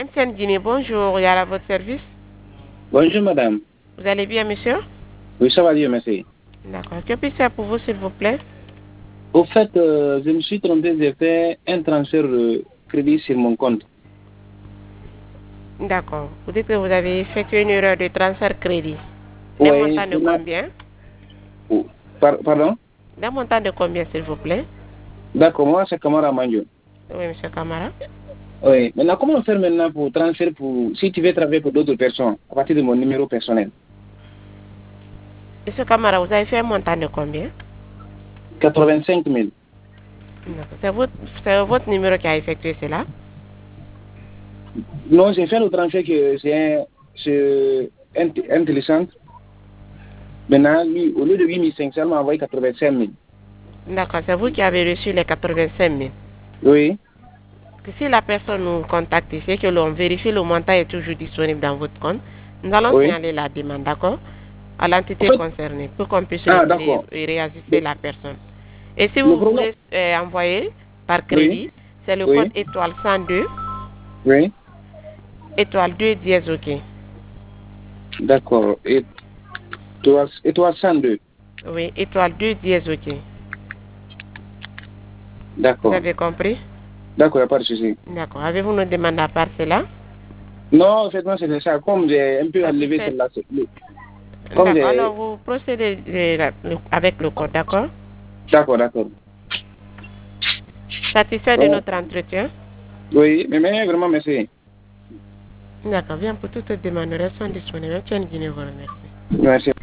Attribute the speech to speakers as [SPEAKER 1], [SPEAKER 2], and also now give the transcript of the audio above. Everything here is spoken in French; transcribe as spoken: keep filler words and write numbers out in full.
[SPEAKER 1] Ancienne Guinée, bonjour, il y a à votre service.
[SPEAKER 2] Bonjour madame.
[SPEAKER 1] Vous allez bien, monsieur?
[SPEAKER 2] Oui, ça va bien, merci.
[SPEAKER 1] D'accord. Que puis-je faire pour vous, s'il vous plaît?
[SPEAKER 2] Au fait, euh, je me suis trompé, j'ai fait un transfert de crédit sur mon compte.
[SPEAKER 1] D'accord. Vous dites que vous avez effectué une erreur de transfert crédit. D'un
[SPEAKER 2] Oui,
[SPEAKER 1] montant de
[SPEAKER 2] maintenant-
[SPEAKER 1] combien?
[SPEAKER 2] oh, par- pardon?
[SPEAKER 1] D'un montant de combien, s'il vous plaît?
[SPEAKER 2] D'accord, moi c'est Kamara Manjo.
[SPEAKER 1] Oui, monsieur Camara.
[SPEAKER 2] Oui, maintenant comment faire maintenant pour transférer pour, si tu veux travailler pour d'autres personnes, à partir de mon numéro personnel?
[SPEAKER 1] Monsieur Camara, vous avez fait un montant de combien?
[SPEAKER 2] quatre-vingt-cinq mille.
[SPEAKER 1] D'accord. C'est votre, c'est votre numéro qui a effectué cela?
[SPEAKER 2] Non, j'ai fait le transfert que c'est un, c'est int- intelligent. Maintenant, lui, au lieu de huit mille cinq cents, il m'a envoyé quatre-vingt-cinq mille.
[SPEAKER 1] D'accord. C'est vous qui avez reçu les quatre-vingt-cinq mille.
[SPEAKER 2] Oui,
[SPEAKER 1] Si la personne nous contacte ici et que l'on vérifie le montant est toujours disponible dans votre compte, nous allons
[SPEAKER 2] oui.
[SPEAKER 1] signaler la demande, d'accord, à
[SPEAKER 2] En
[SPEAKER 1] l'entité
[SPEAKER 2] fait,
[SPEAKER 1] concernée pour qu'on puisse
[SPEAKER 2] ah
[SPEAKER 1] retirer
[SPEAKER 2] d'accord.
[SPEAKER 1] et réajuster
[SPEAKER 2] Le,
[SPEAKER 1] la personne. Et si
[SPEAKER 2] le
[SPEAKER 1] vous
[SPEAKER 2] problème,
[SPEAKER 1] voulez euh, envoyer par
[SPEAKER 2] oui,
[SPEAKER 1] crédit, c'est le code
[SPEAKER 2] oui,
[SPEAKER 1] étoile cent deux,
[SPEAKER 2] oui.
[SPEAKER 1] étoile deux dièse OK.
[SPEAKER 2] D'accord. Et toi, et toi cent deux.
[SPEAKER 1] Oui, étoile deux dièse OK. Vous
[SPEAKER 2] D'accord.
[SPEAKER 1] avez compris?
[SPEAKER 2] D'accord, il n'y a pas de souci.
[SPEAKER 1] D'accord. Avez-vous une demande à part cela?
[SPEAKER 2] Non, effectivement, c'est ça. Comme j'ai un peu enlevé
[SPEAKER 1] Satisfait?
[SPEAKER 2] celle-là, c'est- le- comme
[SPEAKER 1] D'accord.
[SPEAKER 2] j'ai...
[SPEAKER 1] Alors, vous procédez euh, le- avec le code, d'accord?
[SPEAKER 2] D'accord, d'accord.
[SPEAKER 1] Satisfait de
[SPEAKER 2] Ouais.
[SPEAKER 1] notre entretien?
[SPEAKER 2] Oui, mais, mais vraiment, merci.
[SPEAKER 1] D'accord. Bien, pour toute demande, nous restons disponibles. Tiens, Guinée, vous remercie.
[SPEAKER 2] Merci.